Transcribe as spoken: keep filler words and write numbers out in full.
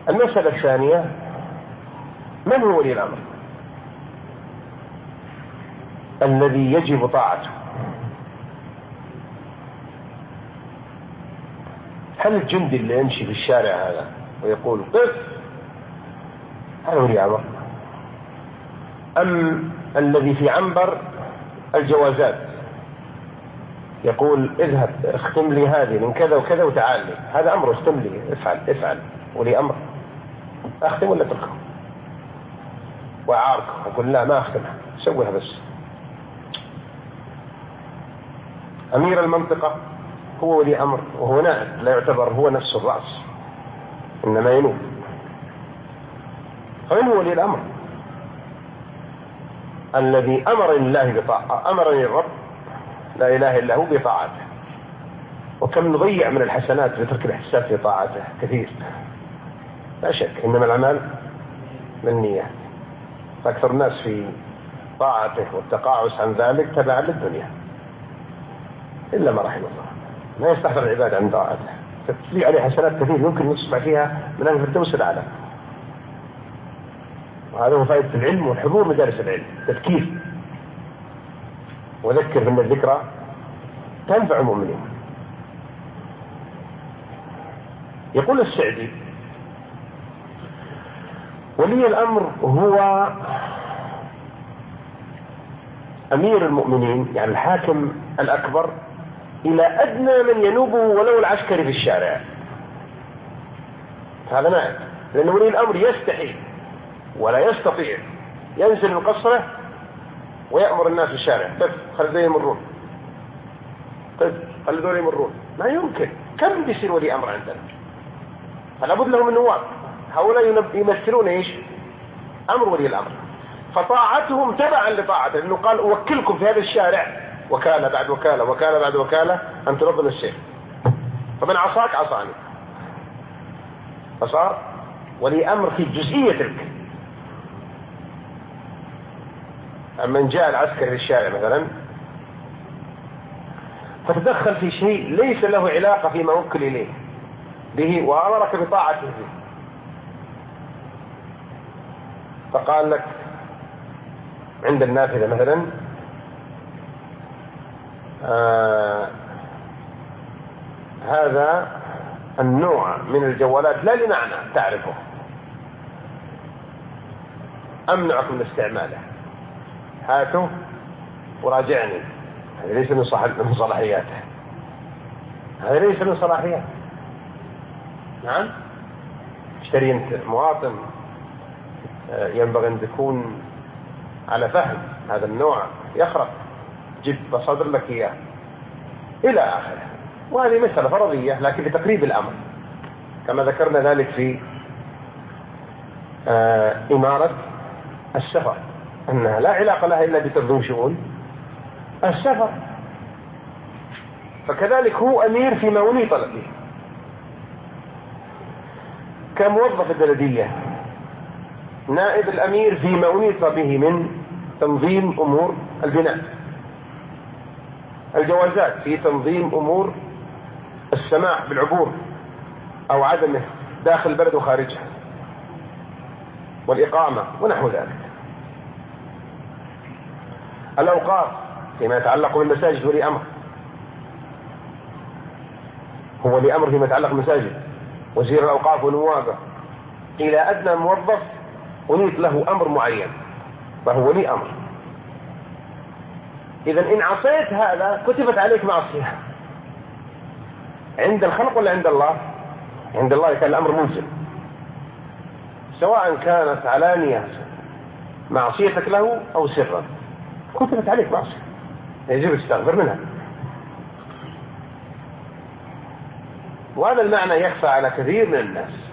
المسألة الثانية: من هو ولي الأمر الذي يجب طاعته؟ هل الجندي اللي يمشي في الشارع هذا ويقول قف هذا ولي أمر، أم الذي في عنبر الجوازات يقول اذهب اختم لي هذه من كذا وكذا وتعال لي؟ هذا أمر اختم لي، افعل افعل. ولي أمر اختم ولا اتركه وأعاركه أقول لا ما اختمها سويها بس. أمير المنطقة هو ولي أمر وهو نائب، لا يعتبر هو نفس الرأس إنما ينوب. فمن هو ولي الأمر الذي أمر الله بطاعة، أمرني الرب لا إله إلا هو بطاعته؟ وكم نضيع من الحسنات بترك الإحساس في طاعته كثير، لا شك. إنما الأعمال بالنيات، فأكثر الناس في طاعته والتقاعس عن ذلك تبعا للدنيا إلا ما رحم الله، ما يستحضر العباد عن طاعته، فتطلع عليه حسنات كثير يمكن نصبح فيها من أهل الفردوس الأعلى. وهذا هو فائدة العلم والحضور مجالس العلم، تذكير وذكر فإن الذكرى تنفع المؤمنين. يقول السعدي: ولي الأمر هو أمير المؤمنين، يعني الحاكم الأكبر، إلى أدنى من ينوبه ولو العسكري في الشارع. هذا نائب، لأن ولي الأمر يستحي ولا يستطيع ينزل من قصره ويأمر الناس في الشارع طف خلي ذول يمرون، طف خلي ذول يمرون، ما يمكن. كم بيصير ولي أمر عندنا؟ فلا بد له من نواب، هؤلاء يمثلون إيش؟ أمر ولي الأمر، فطاعتهم تبعا لطاعته، لأنه قال أوكلكم في هذا الشارع وكالة بعد وكالة وكالة بعد وكالة أن تنظم السير، فمن عصاك عصاني، فصار ولي أمر في جزئية تلك. أما إن جاء العسكري في الشارع مثلا فتدخل في شيء ليس له علاقة فيما وكل إليه به وأمرك بطاعته فيه، فقال لك عند النافذة مثلا آه هذا النوع من الجوالات لا لمعنى تعرفه، أمنعكم من استعماله، هاتوا وراجعني. هذا ليس من صلاحياته، هذا ليس من صلاحياته. نعم، اشتري انت مواطن ينبغي ان تكون على فهم هذا النوع يخرق، جد بصدر لك اياه الى اخره. وهذه مسألة فرضية لكن لتقريب الامر، كما ذكرنا ذلك في آه إمارة السفر، أنها لا علاقة لها إلا بتنظيم شؤون السفر، فكذلك هو أمير فيما ولي طلبه. كموظف البلدية نائب الأمير فيما أنيط به من تنظيم أمور البناء، الجوازات في تنظيم أمور السماح بالعبور أو عدمه داخل البلد وخارجها، والإقامة ونحو ذلك. الأوقاف فيما يتعلق بالمساجد ولي أمر، هو ولي أمر فيما يتعلق بالمساجد، وزير الأوقاف ونوابه إلى أدنى موظف أنيط له أمر معين فهو ولي أمر. إذن إن عصيت هذا كتبت عليك معصية عند الخلق ولا عند الله؟ عند الله كان الأمر ملزم، سواء كانت علانية معصيتك له أو سرا كتبت عليك معصية يجب تستغفر منها. وهذا المعنى يخفى على كثير من الناس.